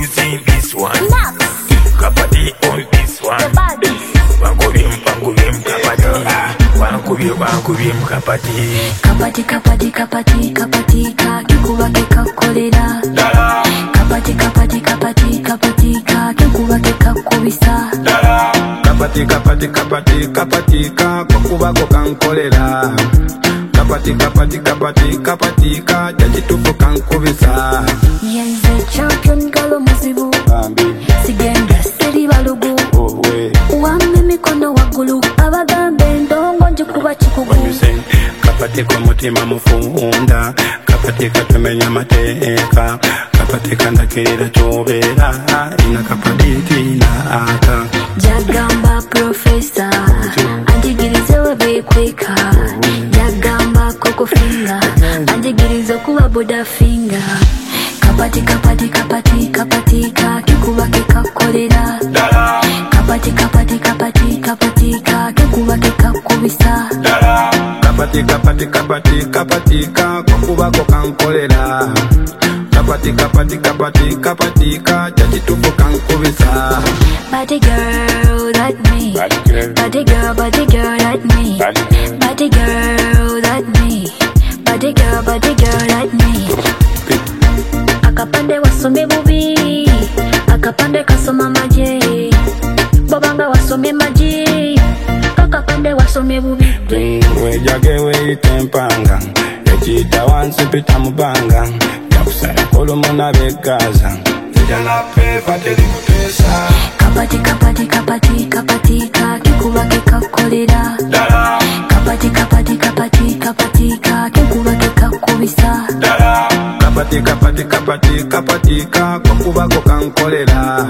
using this one. Kapati on this one. Wangubim kapati. Wangubim kapati. Kapati ka kikuba kikakolera. Kapati ka kikuba kikakubisa. Kapati ka kukuba kokankolera. Kapati ka jachitufu kankubisa. Yenze champion galo muzibu. Sigenda seri balugu. Wame mikono wagulu. Abagambe ndongo njikuba chikugu. Kapati kwa mutima mufunda. Kapati tumenya mateka. Kapati ndakirira chobera. Ina kapati na aka. Jagamba professor. Anjigirize webe kweka. Jagamba koko finger. Anjigirize kuwa boda finger. Kapati ka kikuba kikakolera. Kapati ka kikuba kikakubisa. Kapati ka kukuba kokankolera. Kapati ka jachitufu kankubisa. Body girl, that me. Body girl, that me. Body girl, that me. Body girl, that me. Akapande wasome bubi. Akapande kasoma maje. Bobanga wasome maji. Akapande wasome bubi. Wejage weitempanga. Echita wansi pita mubanga. Yakusara kolomona begaza. Nijana pefa telikutesa. Kapati ka kikuba kikakolera. Kapati ka kikuba kikakubisa. Kapati ka kukuba kokankolera.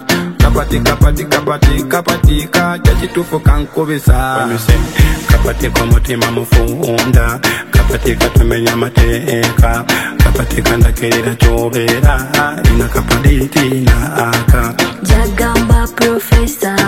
Kapati ka jachitufu kankubisa. Kapati kwa mutima mufunda. Kapati tumenya mateka. Kapati ndakirira chobera. Ina kapati na aka. Jagamba professor.